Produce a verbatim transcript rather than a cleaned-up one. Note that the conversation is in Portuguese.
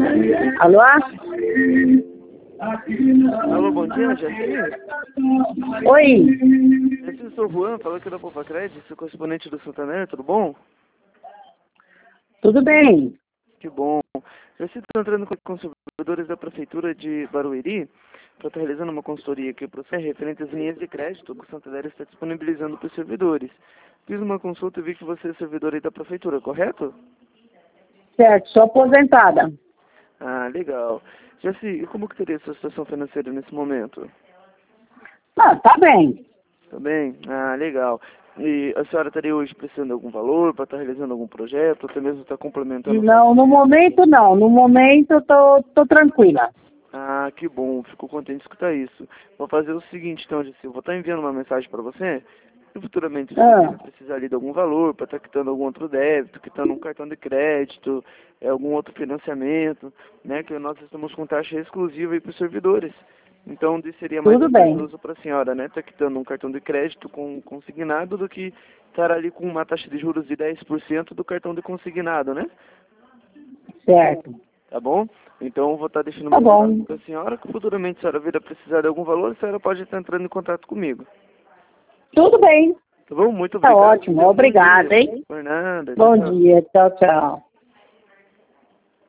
Alô? Alô, bom dia, Jaci? Oi. Eu sou o Juan, falo aqui da Poupa Crédito, sou correspondente do Santander, tudo bom? Tudo bem? Que bom. Jaci, estou entrando com com os servidores da Prefeitura de Barueri para estar realizando uma consultoria aqui para você referente às linhas de crédito que o Santander está disponibilizando para os servidores. Fiz uma consulta e vi que você é servidor aí da Prefeitura, correto? Certo, sou aposentada. Ah, legal. Jaci, e como que teria a sua situação financeira nesse momento? Ah, tá bem. Tá bem? Ah, legal. E a senhora estaria hoje precisando de algum valor para estar realizando algum projeto, ou até mesmo estar complementando? Não, no momento não. No momento eu tô, tô tranquila. Ah, que bom. Fico contente de escutar isso. Vou fazer o seguinte, então, Jaci, eu vou estar enviando uma mensagem para você. E futuramente, se Ah, você precisar ali de algum valor para estar quitando algum outro débito, quitando um cartão de crédito, é, algum outro financiamento, né, que nós estamos com taxa exclusiva aí para os servidores. Então, isso seria mais tudo bem. vantajoso para a senhora, né, estar quitando um cartão de crédito com consignado do que estar ali com uma taxa de juros de dez por cento do cartão de consignado, né? Certo. Tá bom? Então, eu vou estar deixando Tá meu contato bom. com a senhora, que futuramente, se a senhora vir a precisar de algum valor, a senhora pode estar entrando em contato comigo. Tudo bem. Tá bom? Muito Tá obrigado. ótimo. Tenha um bom Obrigada, dia. hein? Por nada. Tchau, Bom tchau. dia. Tchau, tchau.